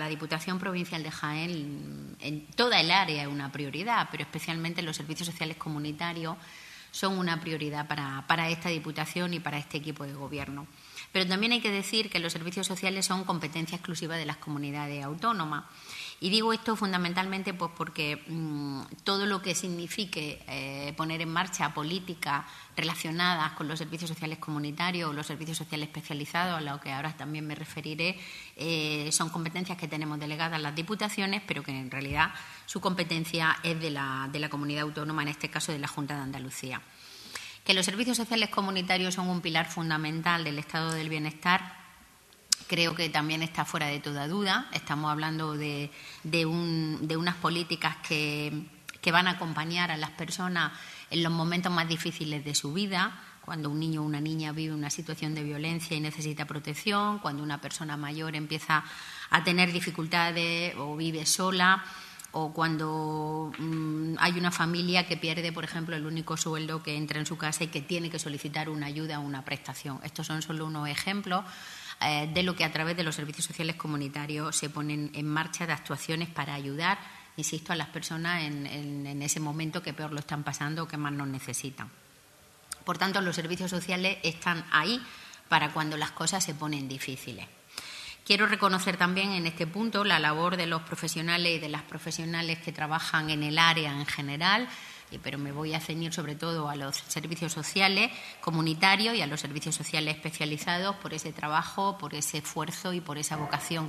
la Diputación Provincial de Jaén, en toda el área es una prioridad, pero especialmente los servicios sociales comunitarios son una prioridad para esta Diputación y para este equipo de gobierno. Pero también hay que decir que los servicios sociales son competencia exclusiva de las comunidades autónomas. Y digo esto fundamentalmente pues porque todo lo que signifique poner en marcha políticas relacionadas con los servicios sociales comunitarios o los servicios sociales especializados, a los que ahora también me referiré, son competencias que tenemos delegadas las diputaciones, pero que en realidad su competencia es de la comunidad autónoma, en este caso de la Junta de Andalucía. Que los servicios sociales comunitarios son un pilar fundamental del estado del bienestar, creo que también está fuera de toda duda. Estamos hablando de unas políticas que van a acompañar a las personas en los momentos más difíciles de su vida, cuando un niño o una niña vive una situación de violencia y necesita protección, cuando una persona mayor empieza a tener dificultades o vive sola, o cuando hay una familia que pierde, por ejemplo, el único sueldo que entra en su casa y que tiene que solicitar una ayuda o una prestación. Estos son solo unos ejemplos de lo que a través de los servicios sociales comunitarios se ponen en marcha de actuaciones para ayudar, insisto, a las personas en ese momento que peor lo están pasando o que más nos necesitan. Por tanto, los servicios sociales están ahí para cuando las cosas se ponen difíciles. Quiero reconocer también en este punto la labor de los profesionales y de las profesionales que trabajan en el área en general, pero me voy a ceñir sobre todo a los servicios sociales comunitarios y a los servicios sociales especializados por ese trabajo, por ese esfuerzo y por esa vocación